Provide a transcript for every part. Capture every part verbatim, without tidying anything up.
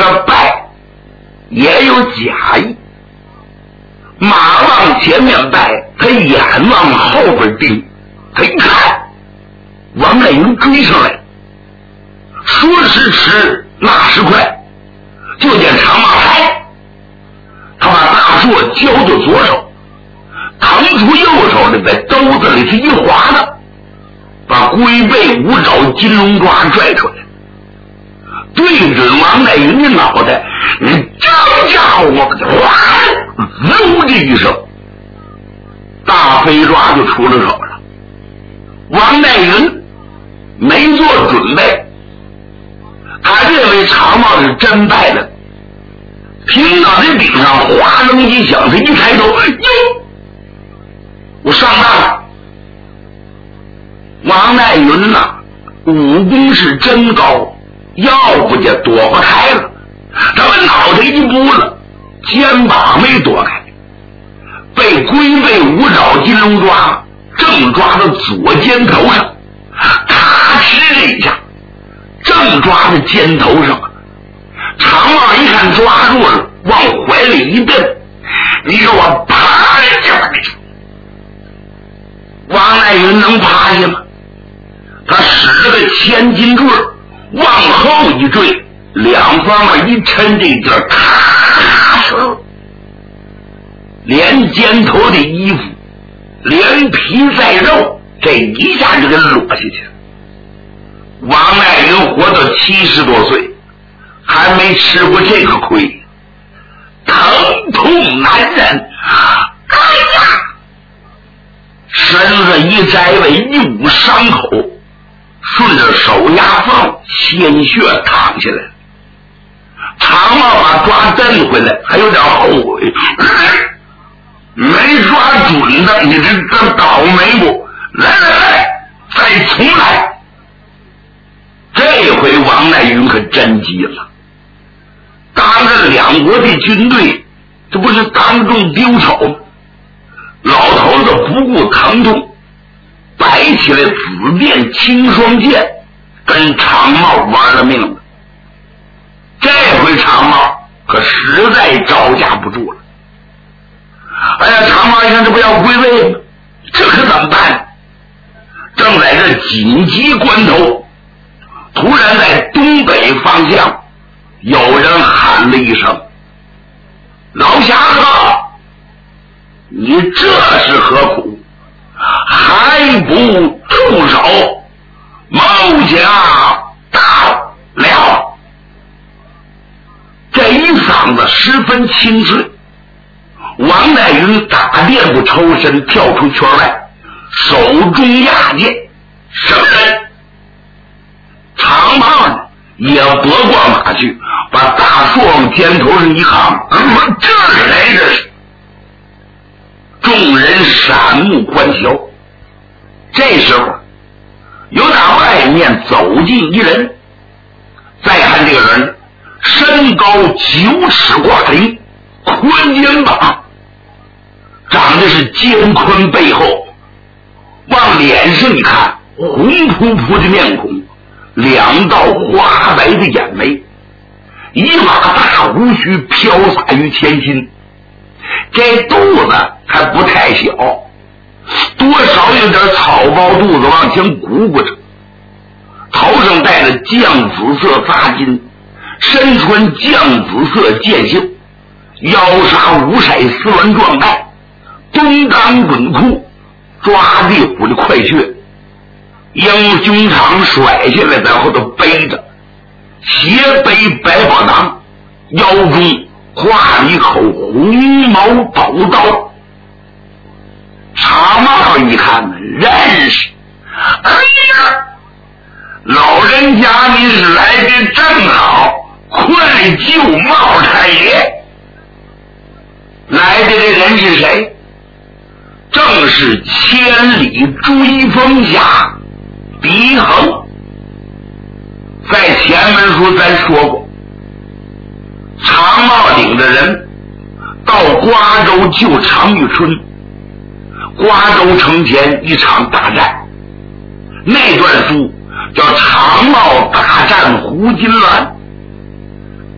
这拜也有假意，马往前面拜，他眼往后边盯，他一看王爱云追上来，说时迟那时快，就见长马抬，他把大槊交到左手，腾出右手来，在兜子里是一划的，把龟背五爪金龙抓拽出来，对准王爱云的脑袋，你这家伙我可就哗，嗖的一声，大飞抓就出了手了。王爱云没做准备，他认为长帽是真败了，听到这顶上哗楞一响，他一抬头，哟，我上当了。王爱云呐、啊，武功是真高，要不就躲不开了，他把脑袋一拨了，肩膀没躲开，被龟背五爪金龙抓正抓到左肩头上，咔哧一下，正抓在肩头上。长帽一看抓住了，往怀里一蹬，你说我趴下吧你！王爱云能趴下吗？他使了个千斤坠，往后一坠，两方面一抻，这劲儿咔哧，连肩头的衣服连皮带肉这一下就给裸下去了。王爱云活到七十多岁，还没吃过这个亏，疼痛难忍。哎呀！身子一摘尾，一捂伤口，顺着手牙缝鲜血淌下来。长帽把抓蹬回来，还有点后悔，没抓准的，你这这倒霉不？来来来，再重来。这回王爱云可真急了，当着两国的军队，这不是当众丢丑吗？老头子不顾疼痛，摆起来紫电青双剑，跟长帽玩了命了。这回长帽可实在招架不住了。哎呀，长帽一看这不要归位吗？这可怎么办？正在这紧急关头，突然在东北方向有人喊了一声：“老侠子，你这是何苦？还不住手！某家到了。”这一嗓子十分清脆。王爱云打垫不抽身，跳出圈外，手中压剑，什么人？长帽呢也搏过马去，把大槊往肩头上一扛，嗯，这儿来这是。众人闪目观瞧。这时候由打外面走进一人，再看这个人身高九尺挂零，宽肩膀，长得是肩宽背厚，往脸上一看，红扑扑的面孔，两道花白的眼眉，一把大胡须飘洒于前心，这肚子还不太小，多少有点草包肚子往前鼓鼓着，头上戴着酱紫色扎巾，身穿酱紫色箭袖，腰纱五色丝纹壮带，东裆滚裤，抓地虎的快靴，鹰胸膛甩下来在后头背着，斜背百宝囊，腰中挂一口红毛宝刀。茶帽一看认识，哎呀，老人家你是来的正好，快救帽太爷！来的这人是谁？正是千里追风侠狄恒。在前文书咱说过，长帽岭的人到瓜州救常遇春，瓜州城前一场大战，那段书叫长帽大战胡金銮。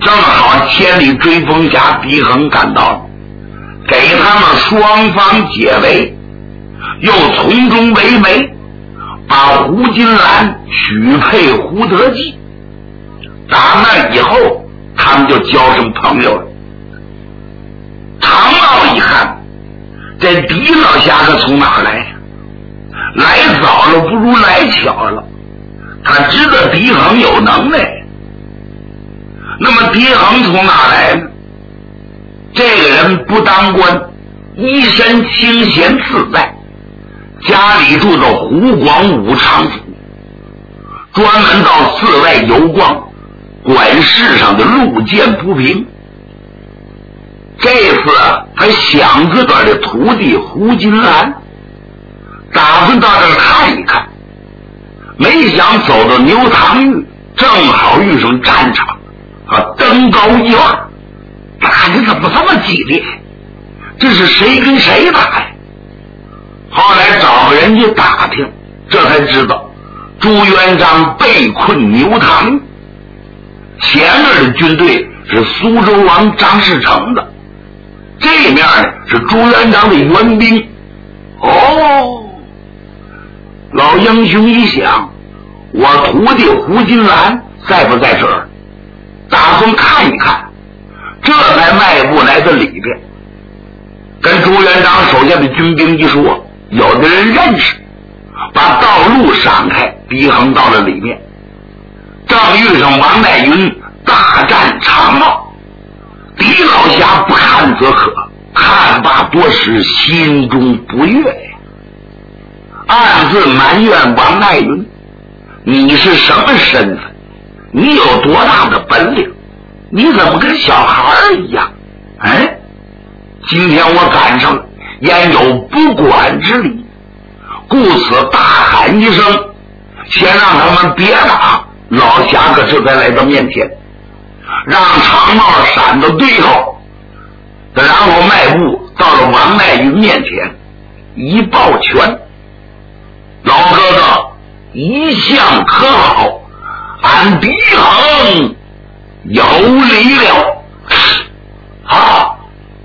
正好千里追风侠狄恒赶到了，给他们双方解围，又从中为媒，把胡金兰许配胡德记。打那以后，他们就交上朋友了。唐茂一看，这狄老侠客从哪儿来呀？来早了不如来巧了。他知道狄恒有能耐。那么狄恒从哪来呢？这个人不当官，一身清闲自在，家里住到湖广武昌府，专门到寺外游逛，管世上的路见不平。这次他想自个儿的徒弟胡金兰，打算到这儿看一看，没想走到牛塘峪，正好遇上战场啊，登高一望，打的怎么这么激烈？这是谁跟谁打呀？后来找人家打听，这才知道朱元璋被困牛塘峪，前面的军队是苏州王张士诚的，这面是朱元璋的援兵。哦，老英雄一想，我徒弟胡金兰在不在这儿？打算看一看，这才迈步来到里边，跟朱元璋手下的军兵一说，有的人认识，把道路闪开，狄恒到了里面，正遇上王乃云大战长茂。狄老侠不看则可，看罢多时，心中不悦呀，暗自埋怨王乃云：你是什么身份？你有多大的本领？你怎么跟小孩一样？哎，今天我赶上了，焉有不管之理？故此大喊一声，先让他们别打。老侠客这才来到面前，让长帽闪到对后，然后迈步到了王乃云面前，一抱拳：老哥哥一向可好，俺狄恒有礼了。好，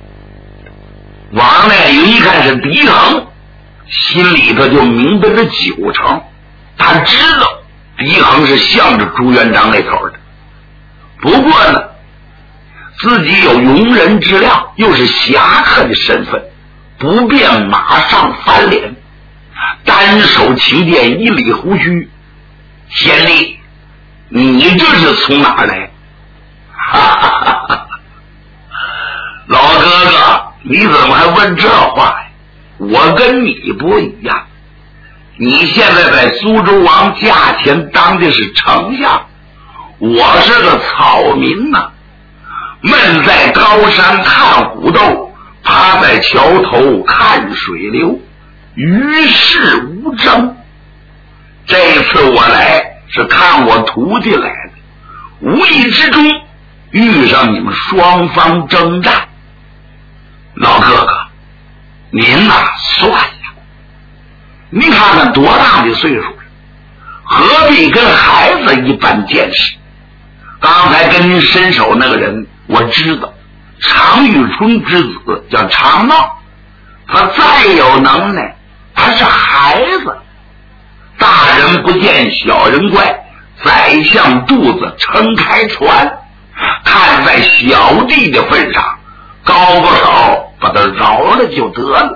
王乃云一看是狄恒，心里头就明白了九成，他知道狄恒是向着朱元璋那头的。不过呢，自己有庸人之料，又是侠客的身份，不便马上翻脸，单手擎剑，一理胡须：贤弟，你这是从哪儿来？哈哈哈哈，老哥哥，你怎么还问这话呀？我跟你不一样，你现在在苏州王驾前当的是丞相，我是个草民呐、啊，闷在高山看虎斗，趴在桥头看水流，与世无争。这次我来是看我徒弟来的，无意之中遇上你们双方征战。老哥哥，您呐、啊、算了，您看看多大的岁数了，何必跟孩子一般见识？刚才跟您伸手那个人我知道，常遇春之子叫常茂，他再有能耐，他是孩子。大人不见小人怪，宰相肚子撑开船，看在小弟的份上，高高手把他饶了就得了。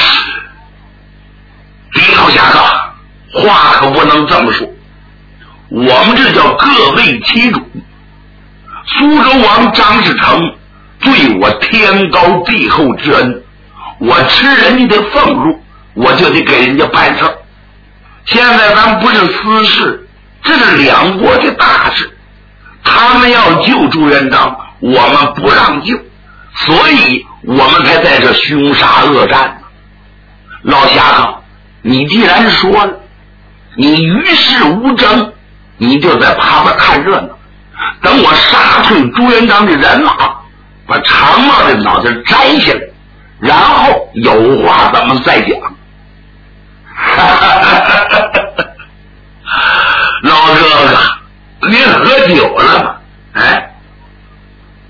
狄老侠客，话可不能这么说，我们这叫各为其主。苏州王张士诚对我天高地厚之恩，我吃人家的俸禄，我就得给人家办事。现在咱不是私事，这是两国的大事，他们要救朱元璋，我们不让救，所以我们才在这凶杀恶战。老侠客，你既然说了，你于事无争，你就在旁边看热闹，等我杀退朱元璋的人马，把长帽的脑袋摘下来，然后有话咱们再讲。老哥哥，您喝酒了吗？哎，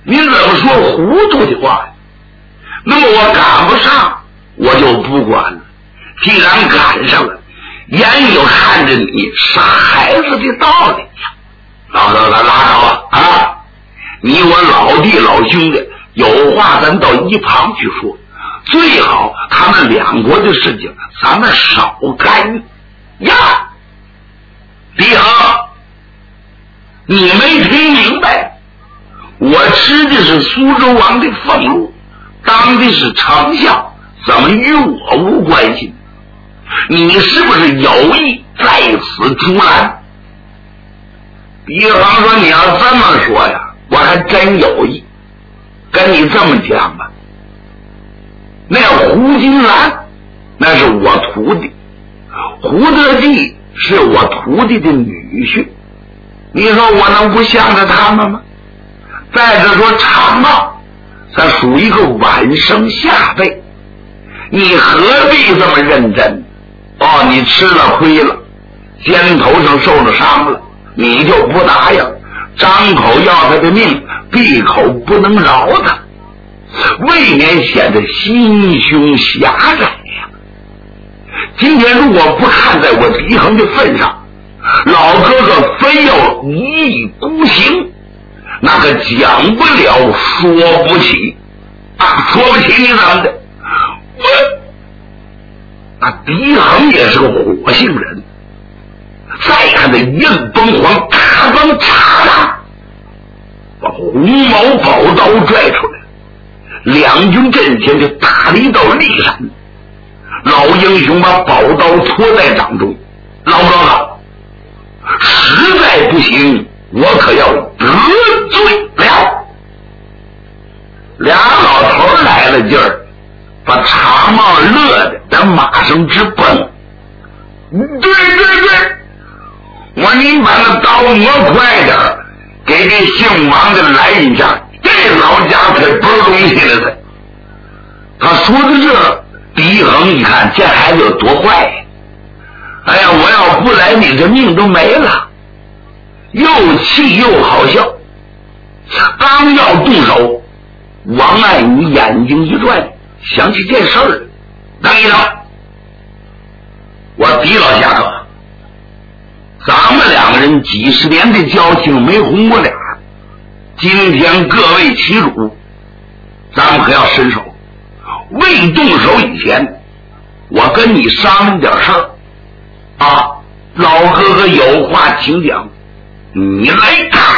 您怎么说糊涂的话呀？那么我赶不上，我就不管了。既然赶上了，眼有看着你傻孩子的道理呀。老老老拉倒啊！啊，你我老弟老兄弟，有话咱到一旁去说。最好他们两国的事情咱们少干呀。李恒，你没听明白，我吃的是苏州王的俸禄，当的是丞相，怎么与我无关系？你是不是有意在此阻拦？李恒说，你要这么说呀，我还真有意。跟你这么讲吧，那胡金兰那是我徒弟，胡德记是我徒弟的女婿，你说我能不向着他们吗？再者说常茂他属于一个晚生下辈，你何必这么认真？哦，你吃了亏了，肩头上受了伤了，你就不答应，张口要他的命，闭口不能饶他，未免显得心胸狭窄呀。今天如果不看在我狄恒的份上，老哥哥非要一意孤行，那个讲不了说不起啊，说不起你怎么的？我那狄恒也是个火性人，再看这硬崩黄大崩叉的，把红毛宝刀拽出来，两军阵前就打了一道利闪。老英雄把宝刀托在掌中，老哥哥，实在不行，我可要得罪了。俩老头来了劲儿，把茶帽乐的在马上直蹦。对对对，我说您把那刀磨快点，给这姓王的来一下，这老家伙不是东西了的。他说的这狄恒一看这孩子有多坏呀！哎呀，我要不来你这命都没了，又气又好笑。刚要动手，王爱女眼睛一转，想起这事儿，等一等，我狄老侠客，咱们两个人几十年的交情没红过脸，今天各为其主，咱们可要伸手。未动手以前，我跟你商量点事儿啊，老哥哥有话请讲，你来看。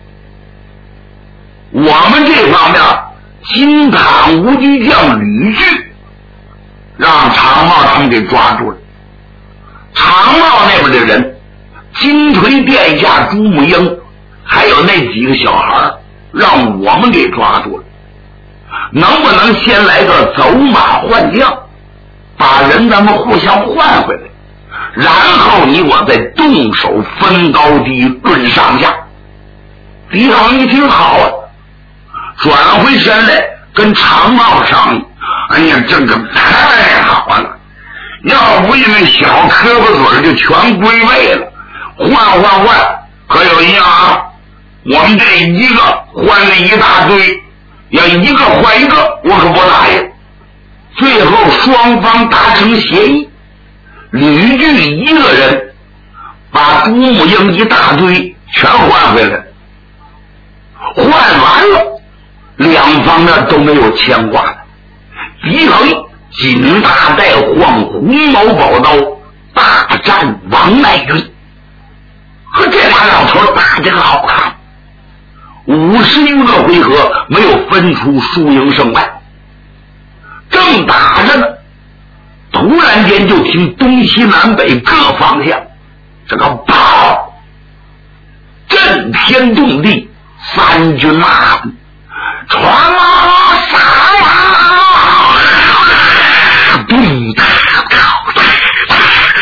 我们这方面金堂无敌将吕据让常茂他们给抓住了，常茂那边的人金锤殿下朱母英还有那几个小孩让我们给抓住了，能不能先来个走马换将，把人咱们互相换回来，然后你我再动手分高低论上下。狄恒一听好啊，转回身来跟常茂商，哎呀，这个太好了，要不因为小磕巴嘴就全归位了，换换换可有一样啊，我们这一个换了一大堆，要一个换一个我可不答应。最后双方达成协议，吕据一个人把朱母英一大堆全换回来，换完了两方面都没有牵挂的。狄恒紧大带晃红毛宝刀大战王乃云，和这俩老头打这个好看，五十余个回合没有分出输赢胜败。正打着呢，突然间就听东西南北各方向这个爆震天动地，三军呐喊，传啊杀呀，咚哒哒哒哒。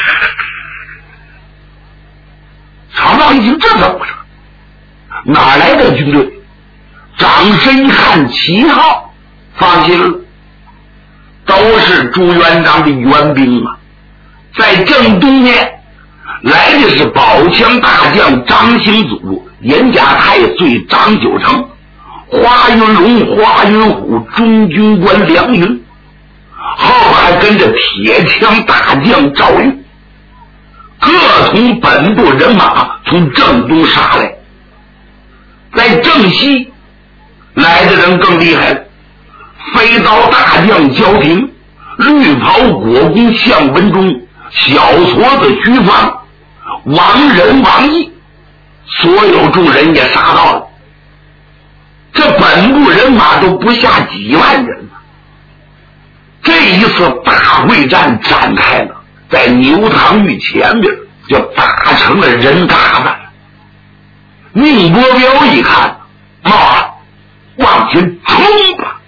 曹操一听这怎么回事？哪来的军队？掌声一看旗号，放心了，都是朱元璋的援兵啊。在正东面来的是宝枪大将张兴祖、严甲太岁张九成， 华云龙、华云虎、中军官梁云，后边还跟着铁枪大将赵云，各从本部人马从正东杀来。在正西来的人更厉害了，飞刀大将焦廷，绿袍国公向文忠，小矬子徐芳，王仁、王毅，所有众人也杀到了。这本部人马都不下几万人。这一次大会战展开了，在牛塘峪前边就打成了人嘎子。宁国彪一看，冒了，往前冲吧！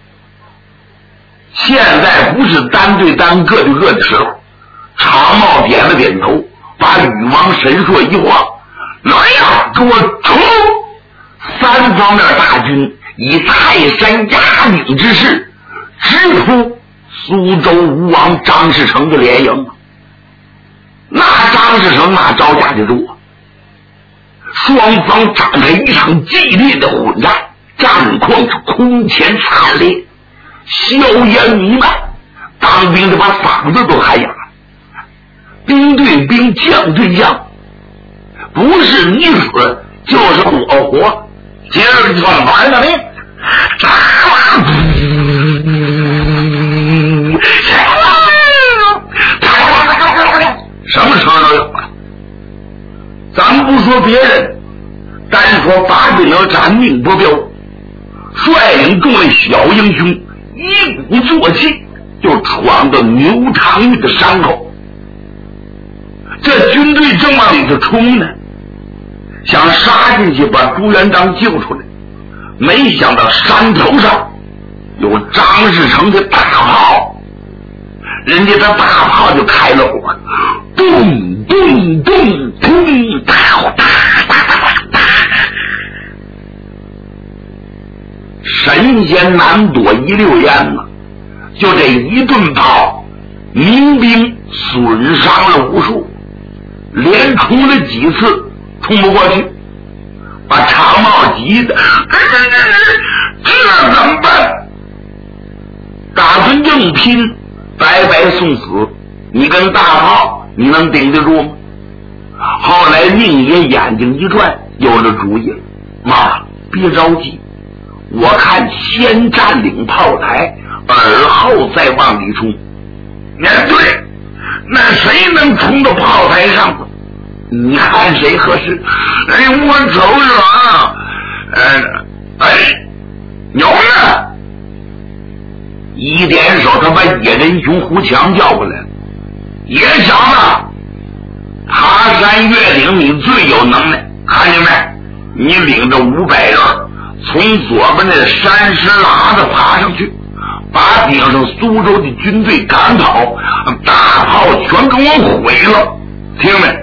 现在不是单对单、个对个的时候。常茂点了点头，把禹王神硕一晃，来呀，给我冲！三方面大军以泰山压顶之势直扑苏州吴王张士诚的连营。那张士诚哪招架得住啊？双方展开一场激烈的混战，战况是空前惨烈，硝烟弥漫，当兵的把嗓子都喊哑了。兵对兵，将对将，不是你死就是我活。今儿就完了命，什么时候都有了。咱不说别人，单说八军要斩宁伯彪，率领众位小英雄一鼓作气就闯到牛塘峪的山口。这军队正往里头冲呢，想杀进去把朱元璋救出来，没想到山头上有张士诚的大炮，人家的大炮就开了火，咚咚咚咚，哒哒哒哒哒，神仙难躲一溜烟呐！就这一顿炮，民兵损伤了无数，连冲了几次冲不过去，把常茂急的，这怎么办？打算硬拼，白白送死。你跟大炮，你能顶得住吗？后来宁爷眼睛一转，有了主意了。妈，别着急，我看先占领炮台，而后再往里冲。哎，对，那谁能冲到炮台上呢？你看谁合适？哎，我瞅瞅啊，呃，哎，有呢！一点手，他把野人熊胡强叫过来了。野小子，爬山越岭你最有能耐，看见没？你领着五百人，从左边那山石喇子爬上去，把顶上苏州的军队赶跑，大炮全给我毁了，听没？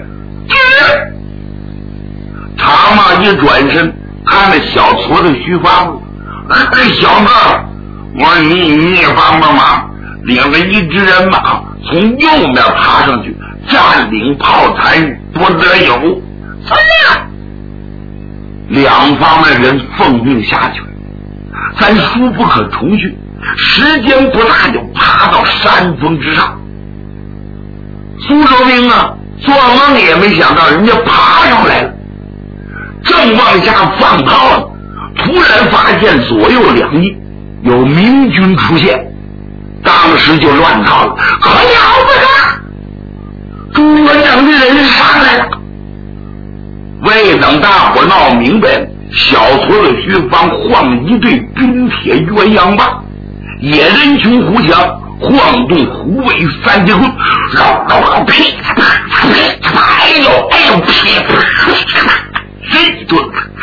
常茂一转身，看着小矬子徐芳，哎，小子，我说你你也帮帮忙，领着一支人马从右面爬上去，占领炮台，不得有。怎么样？两方面人奉命下去，咱殊不可重续，时间不大就爬到山峰之上。苏州兵啊，做梦也没想到人家爬上来了，正往下放炮呢，突然发现左右两翼有明军出现，当时就乱套了，可了不得！朱元璋的人上来了。未等大伙闹明白，小矬子徐芳晃一对冰铁鸳鸯棒，野人熊胡强晃动虎尾三节棍，绕绕绕，噼啪啪，噼啪，哎呦哎呦，噼啪噼啪，这一顿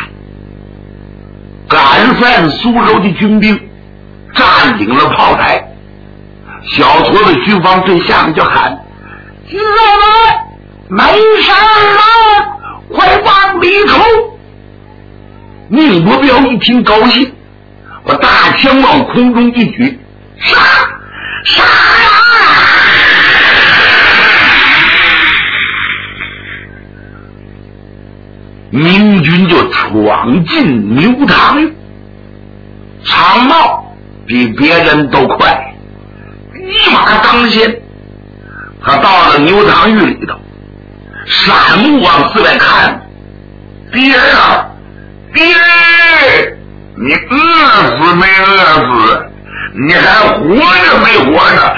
赶散苏州的军兵，占领了炮台。小矬子徐芳对下面就喊：“军们，没事了，快往里冲！”宁伯彪一听高兴，把大枪往空中一举，杀杀呀！明军就闯进牛塘峪， 长茂比别人都快，一马当先。他到了牛塘峪里头，闪目往四外看，爹啊，爹，你饿死没饿死？你还活着没活着？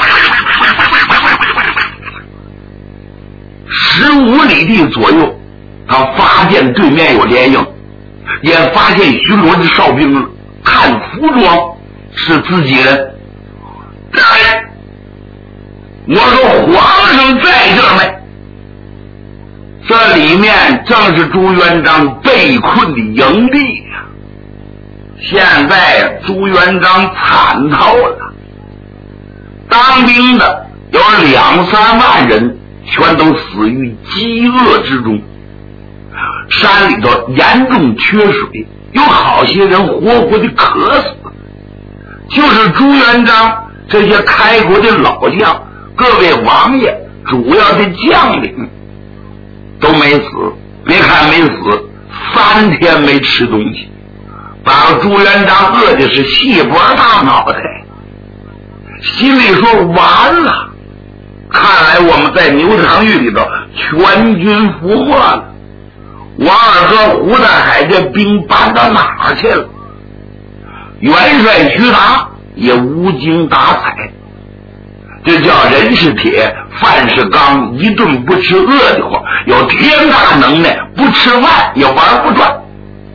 十五里地左右，他发现对面有连营，也发现巡逻的哨兵了。看服装是自己人，哎，我说皇上在这儿没？这里面正是朱元璋被困的营地呀。现在朱元璋惨透了，当兵的有两三万人全都死于饥饿之中，山里头严重缺水，有好些人活活的渴死。就是朱元璋这些开国的老将，各位王爷，主要的将领都没死。别看没死，三天没吃东西，把朱元璋饿的是细脖大脑袋，心里说完了，看来我们在牛塘峪里头全军覆没了。王二和胡大海这兵搬到哪儿去了？元帅徐达也无精打采，这叫人是铁，饭是钢，一顿不吃饿得慌，有天大能耐，不吃饭也玩不转。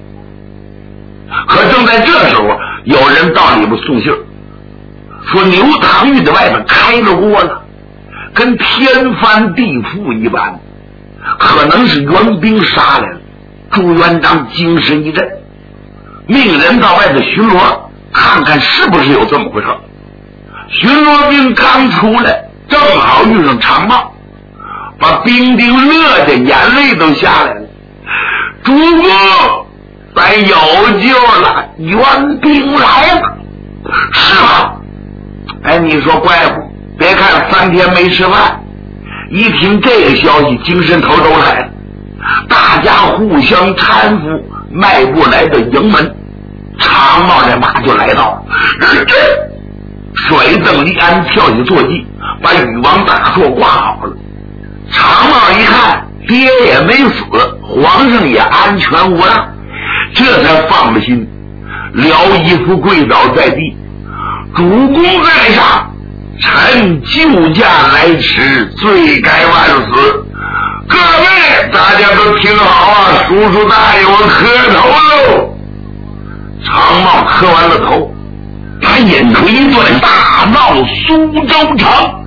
可正在这时候，有人到里边送信儿，说牛塘峪的外边开了锅了，跟天翻地覆一般，可能是援兵杀来了。朱元璋精神一振，命人到外头巡逻，看看是不是有这么回事。巡逻兵刚出来，正好遇上长茂，把兵丁乐的眼泪都下来了。主公，咱有救了，援兵来了。是吗？哎，你说怪不？别看三天没吃饭，一听这个消息，精神头都来了。大家互相搀扶，迈步来到营门，长茂这马就来到了。水邓立安跳起坐骑，把禹王大槊挂好了。长茂一看，爹也没死，皇上也安全无恙，这才放了心，撩衣服跪倒在地：“主公在上，臣救驾来迟，罪该万死。各位大家都听好啊，叔叔大爷我磕头喽。”长茂磕完了头，他引出一段大闹苏州城。